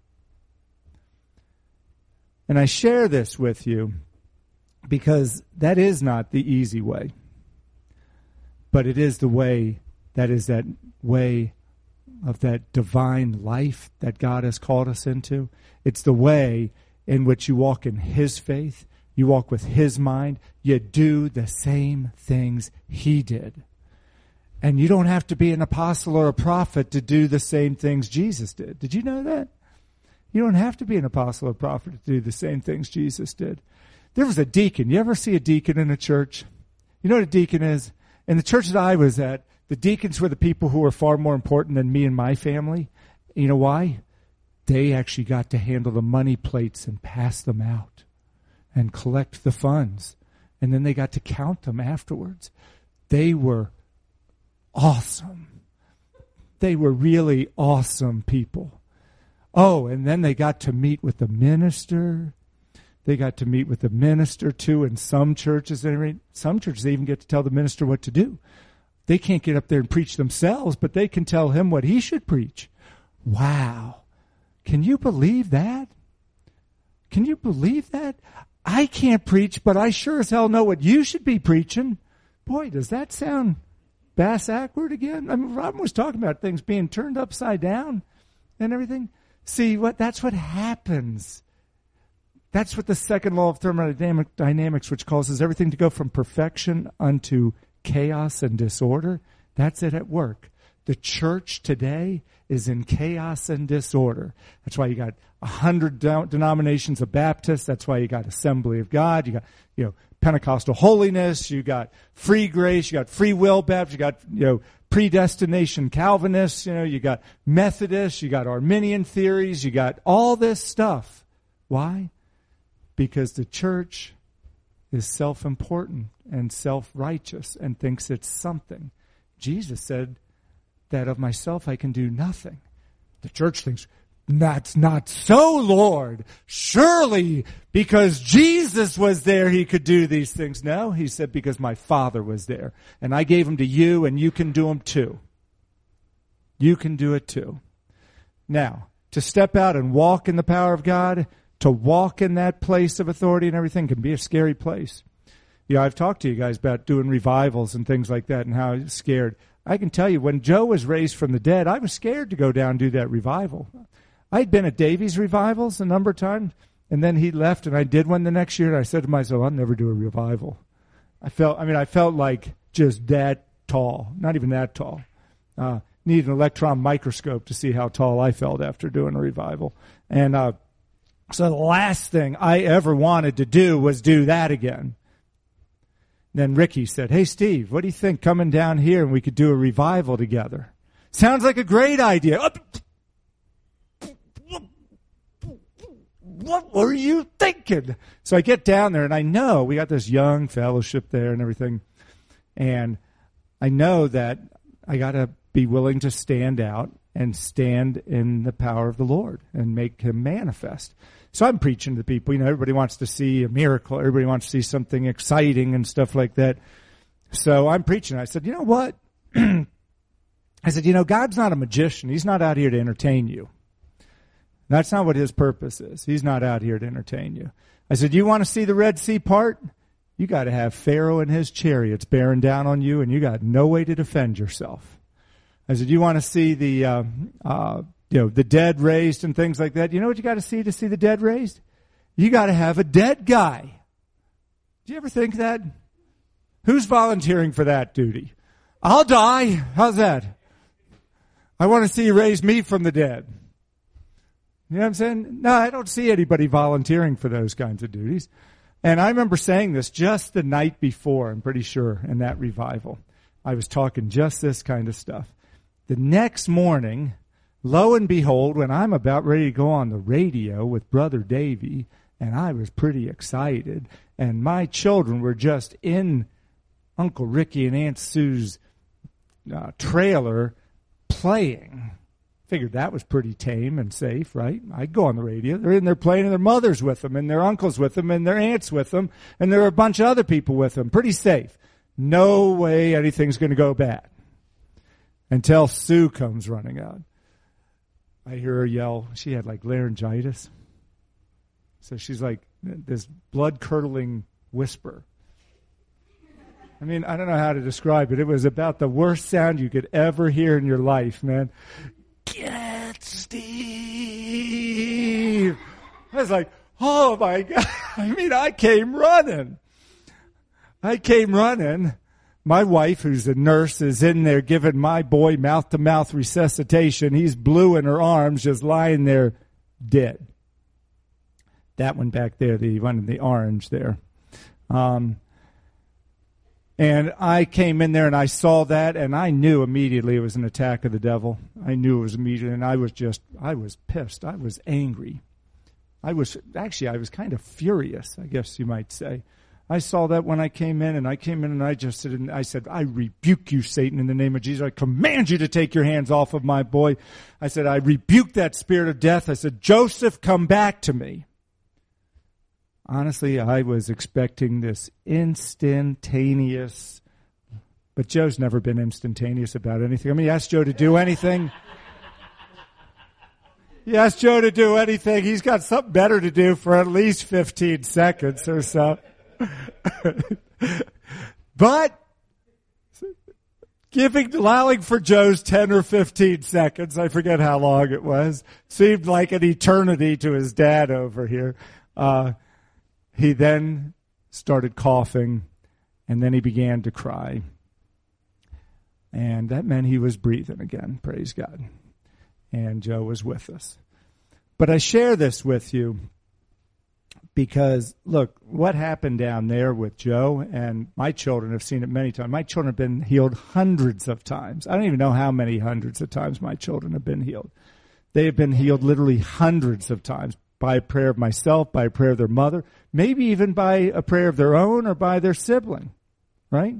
And I share this with you because that is not the easy way. But it is the way that is that way of that divine life that God has called us into. It's the way in which you walk in His faith. You walk with His mind. You do the same things He did. And you don't have to be an apostle or a prophet to do the same things Jesus did. Did you know that? You don't have to be an apostle or prophet to do the same things Jesus did. There was a deacon. You ever see a deacon in a church? You know what a deacon is? In the church that I was at, the deacons were the people who were far more important than me and my family. You know why? They actually got to handle the money plates and pass them out and collect the funds. And then they got to count them afterwards. They were awesome. They were really awesome people. Oh, and then they got to meet with the minister. They got to meet with the minister, too, in some churches. Some churches, they even get to tell the minister what to do. They can't get up there and preach themselves, but they can tell him what he should preach. Wow. Can you believe that? Can you believe that? I can't preach, but I sure as hell know what you should be preaching. Boy, does that sound bass-backward again? I mean, Robin was talking about things being turned upside down and everything. See, what that's what happens. That's what the second law of thermodynamics, which causes everything to go from perfection unto chaos and disorder. That's it at work. The church today is in chaos and disorder. That's why you got a hundred de- denominations of Baptists. That's why you got Assembly of God. You got, you know, Pentecostal holiness. You got free grace. You got free will Baptists. You got, you know, predestination Calvinists. You know, you got Methodists. You got Arminian theories. You got all this stuff. Why? Because the church is self-important and self-righteous and thinks it's something. Jesus said that of myself I can do nothing. The church thinks, that's not so, Lord. Surely because Jesus was there he could do these things. No, he said because my Father was there. And I gave them to you and you can do them too. You can do it too. Now, to step out and walk in the power of God, to walk in that place of authority and everything can be a scary place. Yeah, I've talked to you guys about doing revivals and things like that and how I was scared. I can tell you, when Joe was raised from the dead, I was scared to go down and do that revival. I'd been at Davies revivals a number of times, and then he left, and I did one the next year, and I said to myself, I'll never do a revival. I felt, I mean, I felt like just that tall, not even that tall. Uh, need an electron microscope to see how tall I felt after doing a revival. And uh, so the last thing I ever wanted to do was do that again. Then Ricky said, hey, Steve, what do you think coming down here and we could do a revival together? Sounds like a great idea. What were you thinking? So I get down there, and I know we got this young fellowship there and everything. And I know that I got to be willing to stand out and stand in the power of the Lord and make him manifest. So I'm preaching to people. You know, everybody wants to see a miracle. Everybody wants to see something exciting and stuff like that. So I'm preaching. I said, you know what? I said, you know, God's not a magician. He's not out here to entertain you. That's not what his purpose is. He's not out here to entertain you. I said, you want to see the Red Sea part? You got to have Pharaoh and his chariots bearing down on you, and you got no way to defend yourself. I said, you want to see the, uh, uh, you know, the dead raised and things like that? You know what you got to see to see the dead raised? You got to have a dead guy. Do you ever think that? Who's volunteering for that duty? I'll die. How's that? I want to see you raise me from the dead. You know what I'm saying? No, I don't see anybody volunteering for those kinds of duties. And I remember saying this just the night before, I'm pretty sure, in that revival. I was talking just this kind of stuff. The next morning, lo and behold, when I'm about ready to go on the radio with Brother Davy, and I was pretty excited, and my children were just in Uncle Ricky and Aunt Sue's uh, trailer playing. Figured that was pretty tame and safe, right? I'd go on the radio. They're in there playing, and their mothers with them, and their uncles with them, and their aunts with them, and there are a bunch of other people with them. Pretty safe. No way anything's going to go bad. Until Sue comes running out. I hear her yell. She had like laryngitis. So she's like this blood-curdling whisper. I mean, I don't know how to describe it. It was about the worst sound you could ever hear in your life, man. Get Steve. I was like, oh my God. I mean, I came running. I came running. My wife, who's a nurse, is in there giving my boy mouth-to-mouth resuscitation. He's blue in her arms, just lying there dead. That one back there, the one in the orange there. Um, And I came in there and I saw that, and I knew immediately it was an attack of the devil. I knew it was immediate, and I was just, I was pissed. I was angry. I was, actually, I was kind of furious, I guess you might say. I saw that when I came in, and I came in and I just said, I said, I rebuke you, Satan, in the name of Jesus. I command you to take your hands off of my boy. I said, I rebuke that spirit of death. I said, Joseph, come back to me. Honestly, I was expecting this instantaneous But Joe's never been instantaneous about anything. I mean, you ask Joe to do anything. You ask Joe to do anything, he's got something better to do for at least fifteen seconds or so. But giving, allowing for Joe's ten or fifteen seconds, I forget how long it was, seemed like an eternity to his dad over here. Uh, he then started coughing, and then he began to cry. And that meant he was breathing again, praise God. And Joe was with us. But I share this with you because, look, what happened down there with Joe, and my children have seen it many times. My children have been healed hundreds of times. I don't even know how many hundreds of times my children have been healed. They have been healed literally hundreds of times by a prayer of myself, by a prayer of their mother, maybe even by a prayer of their own or by their sibling, right?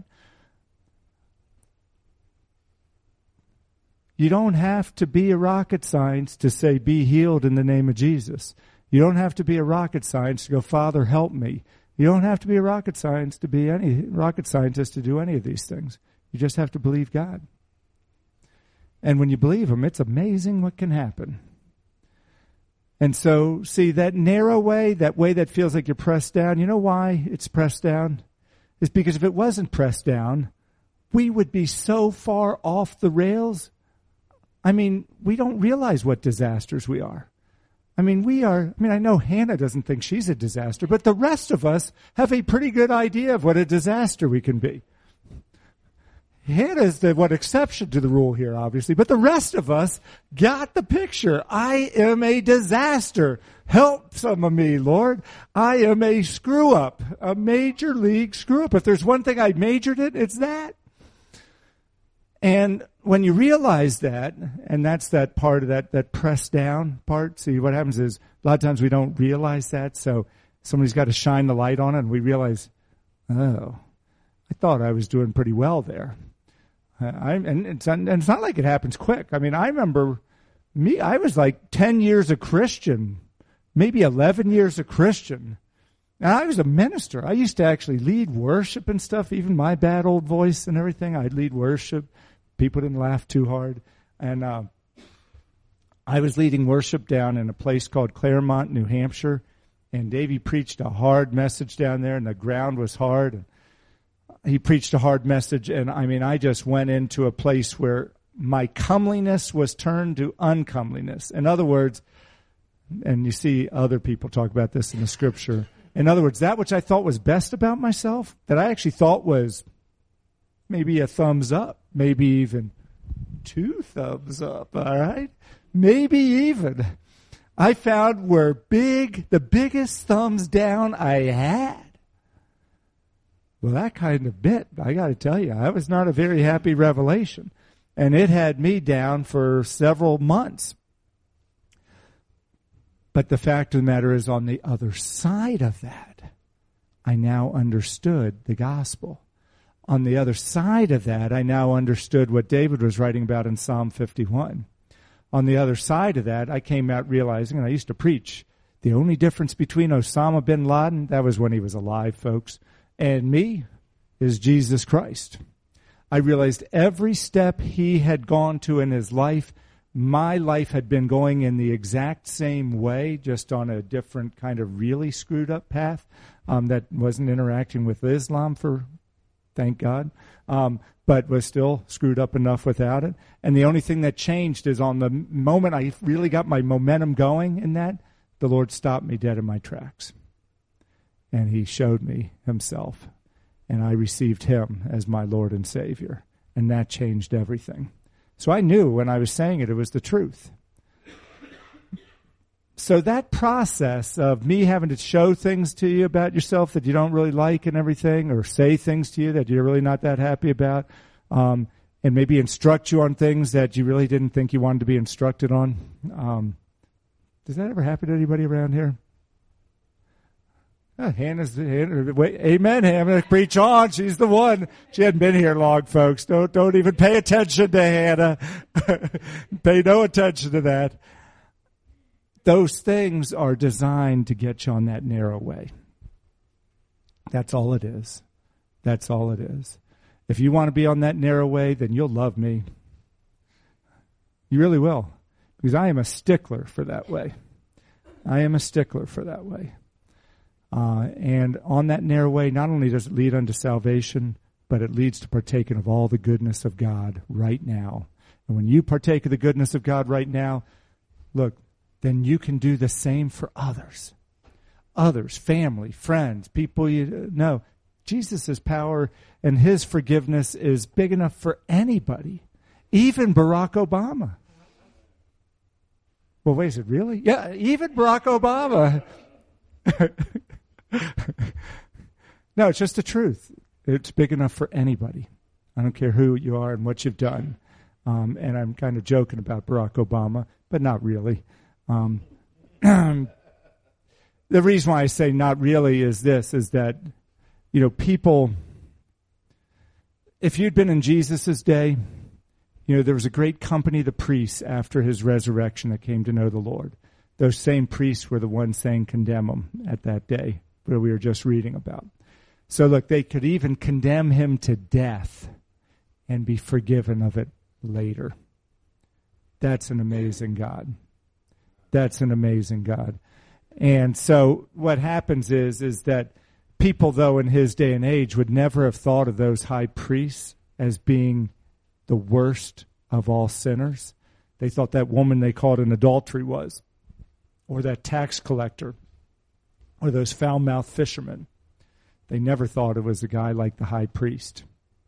You don't have to be a rocket scientist to say, be healed in the name of Jesus. You don't have to be a rocket scientist to go, Father, help me. You don't have to be a rocket scientist to be any rocket scientist to do any of these things. You just have to believe God. And when you believe Him, it's amazing what can happen. And so, see, that narrow way, that way that feels like you're pressed down, you know why it's pressed down? It's because if it wasn't pressed down, we would be so far off the rails. I mean, we don't realize what disasters we are. I mean, we are, I mean, I know Hannah doesn't think she's a disaster, but the rest of us have a pretty good idea of what a disaster we can be. Hannah's the one exception to the rule here, obviously, but the rest of us got the picture. I am a disaster. Help some of me, Lord. I am a screw-up, a major league screw-up. If there's one thing I majored in, it's that. And when you realize that, and that's that part of that, that press down part, see, what happens is a lot of times we don't realize that, so somebody's got to shine the light on it, and we realize, oh, I thought I was doing pretty well there. I, and, it's, and it's not like it happens quick. I mean, I remember me, I was like ten years a Christian, maybe eleven years a Christian. And I was a minister. I used to actually lead worship and stuff, even my bad old voice and everything. I'd lead worship. People didn't laugh too hard. And uh, I was leading worship down in a place called Claremont, New Hampshire. And Davey preached a hard message down there, and the ground was hard. He preached a hard message, and I mean, I just went into a place where my comeliness was turned to uncomeliness. In other words, and you see other people talk about this in the scripture, in other words, that which I thought was best about myself, that I actually thought was maybe a thumbs up, maybe even two thumbs up, all right? Maybe even. I found were big, the biggest thumbs down I had. Well, that kind of bit, I got to tell you, I was not a very happy revelation. And it had me down for several months. But the fact of the matter is, on the other side of that, I now understood the gospel. On the other side of that, I now understood what David was writing about in Psalm fifty-one. On the other side of that, I came out realizing, and I used to preach, the only difference between Osama bin Laden, that was when he was alive, folks, and me, is Jesus Christ. I realized every step he had gone to in his life, my life had been going in the exact same way, just on a different kind of really screwed up path um, that wasn't interacting with Islam for, thank God, um, but was still screwed up enough without it. And the only thing that changed is on the moment I really got my momentum going in that, the Lord stopped me dead in my tracks. And He showed me Himself. And I received Him as my Lord and Savior. And that changed everything. So I knew when I was saying it, it was the truth. So that process of me having to show things to you about yourself that you don't really like and everything, or say things to you that you're really not that happy about, um, and maybe instruct you on things that you really didn't think you wanted to be instructed on. Um, does that ever happen to anybody around here? Oh, Hannah's, Hannah, wait, amen, Hannah, preach on. She's the one. She hadn't been here long, folks. Don't, don't even pay attention to Hannah. Pay no attention to that. Those things are designed to get you on that narrow way. That's all it is. That's all it is. If you want to be on that narrow way, then you'll love me. You really will. Because I am a stickler for that way. I am a stickler for that way. Uh, and on that narrow way, not only does it lead unto salvation, but it leads to partaking of all the goodness of God right now. And when you partake of the goodness of God right now, look, then you can do the same for others. Others, family, friends, people you know. Jesus' power and his forgiveness is big enough for anybody, even Barack Obama. Well, wait, is it really? Yeah, even Barack Obama. No, it's just the truth. It's big enough for anybody. I don't care who you are and what you've done. Um, and I'm kind of joking about Barack Obama, but not really. Um, the reason why I say not really is this, is that, you know, people, if you'd been in Jesus' day, you know, there was a great company of the priests after his resurrection that came to know the Lord. Those same priests were the ones saying condemn him at that day, where we were just reading about. So look, they could even condemn him to death and be forgiven of it later. That's an amazing God. That's an amazing God. And so what happens is, is that people, though, in his day and age would never have thought of those high priests as being the worst of all sinners. They thought that woman they called an adultery was, or that tax collector, or those foul-mouthed fishermen. They never thought it was a guy like the high priest.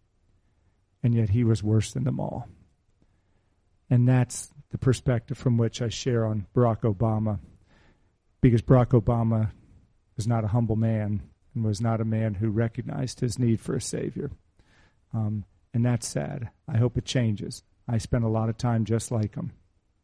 And yet he was worse than them all. And that's the perspective from which I share on Barack Obama. Because Barack Obama was not a humble man and was not a man who recognized his need for a Savior. Um, and that's sad. I hope it changes. I spent a lot of time just like him.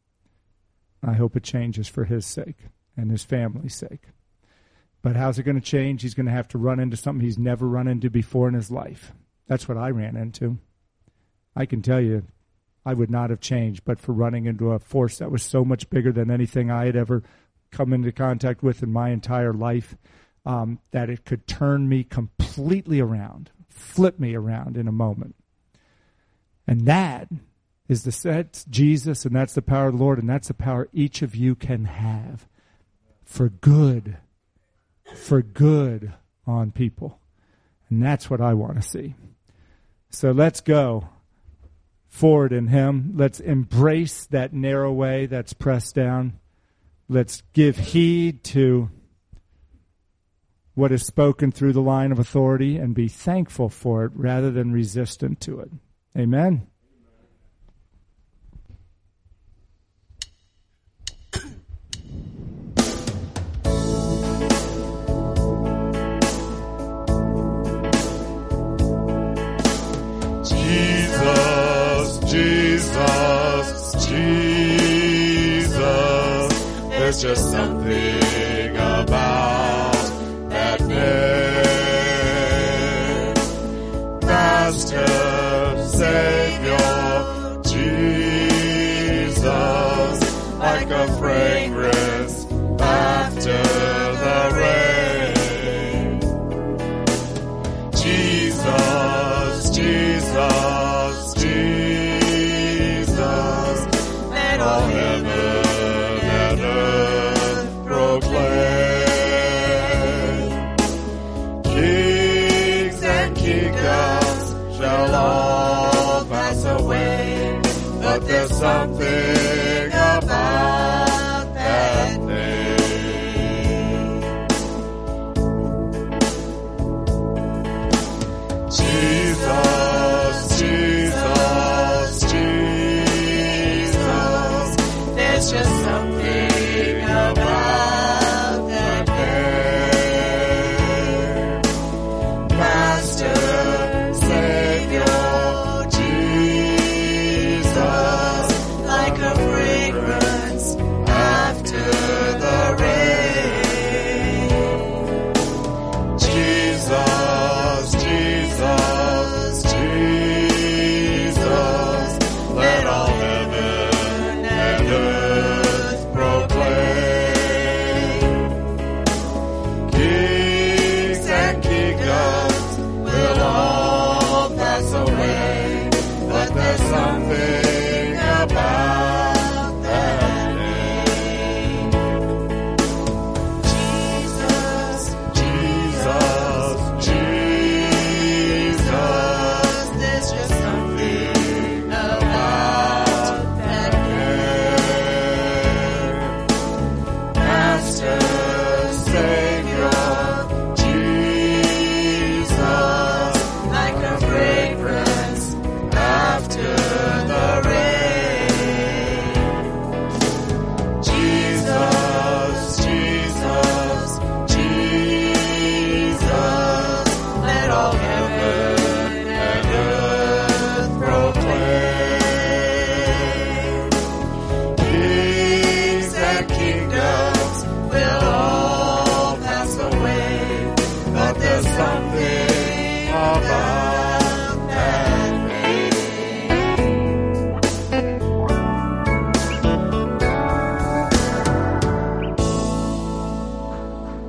I hope it changes for his sake and his family's sake. But how's it going to change? He's going to have to run into something he's never run into before in his life. That's what I ran into. I can tell you, I would not have changed, but for running into a force that was so much bigger than anything I had ever come into contact with in my entire life, um, that it could turn me completely around, flip me around in a moment. And that is the that's Jesus, and that's the power of the Lord, and that's the power each of you can have for good, for good on people. And that's what I want to see. So let's go forward in him. Let's embrace that narrow way that's pressed down. Let's give heed to what is spoken through the line of authority and be thankful for it rather than resistant to it. Amen. Jesus, Jesus, there's just something about that name. Master, Savior, Jesus, like a fragrance after the rain. Jesus, Jesus, Jesus, let all heaven and earth proclaim. Kings and kingdoms shall all pass away, but there's something about that name. Jesus, Jesus, Jesus, there's just something about that name. Master, Savior, Jesus,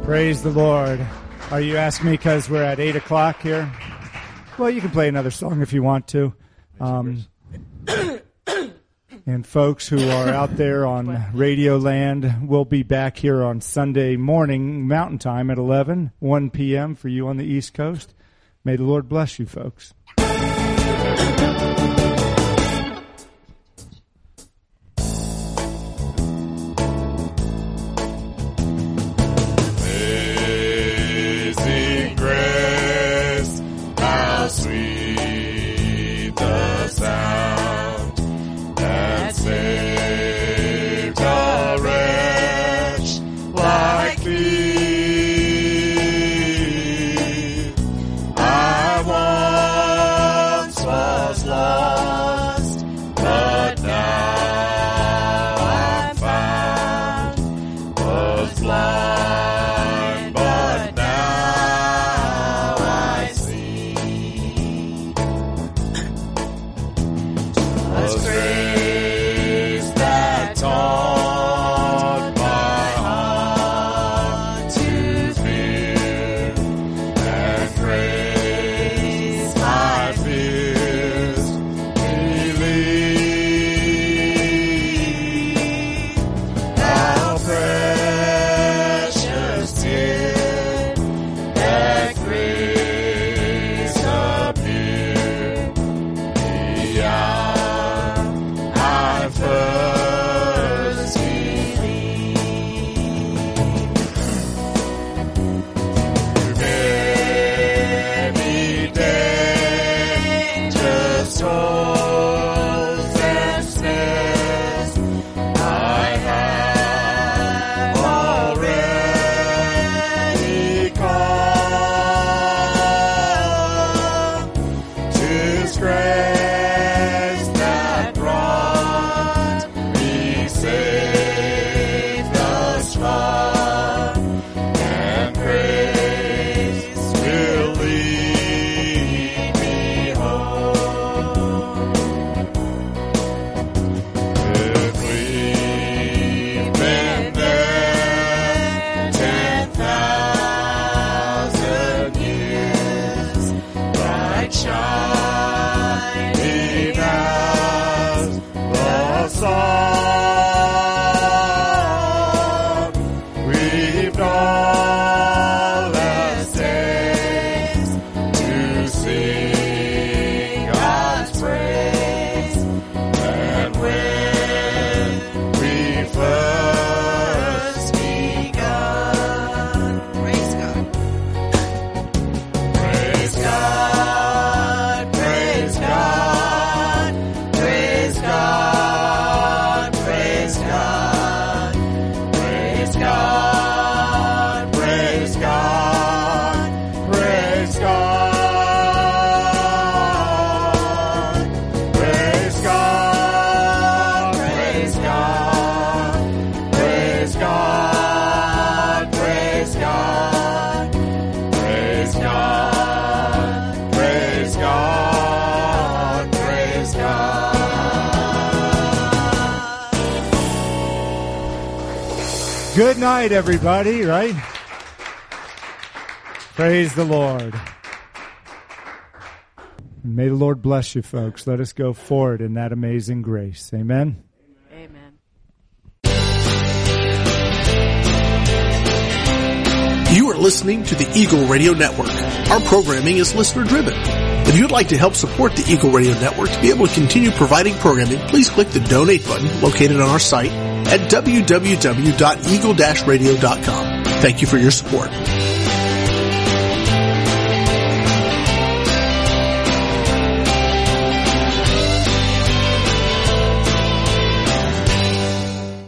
Praise the Lord. Are you asking me because we're at eight o'clock here? Well, you can play another song if you want to. Um, and folks who are out there on Radio Land, we'll be back here on Sunday morning, Mountain Time at eleven, one p.m. for you on the East Coast. May the Lord bless you, folks. Good night, everybody, right? Praise the Lord. And may the Lord bless you, folks. Let us go forward in that amazing grace. Amen? Amen. You are listening to the Eagle Radio Network. Our programming is listener-driven. If you'd like to help support the Eagle Radio Network to be able to continue providing programming, please click the donate button located on our site at w w w dot eagle dash radio dot com. Thank you for your support.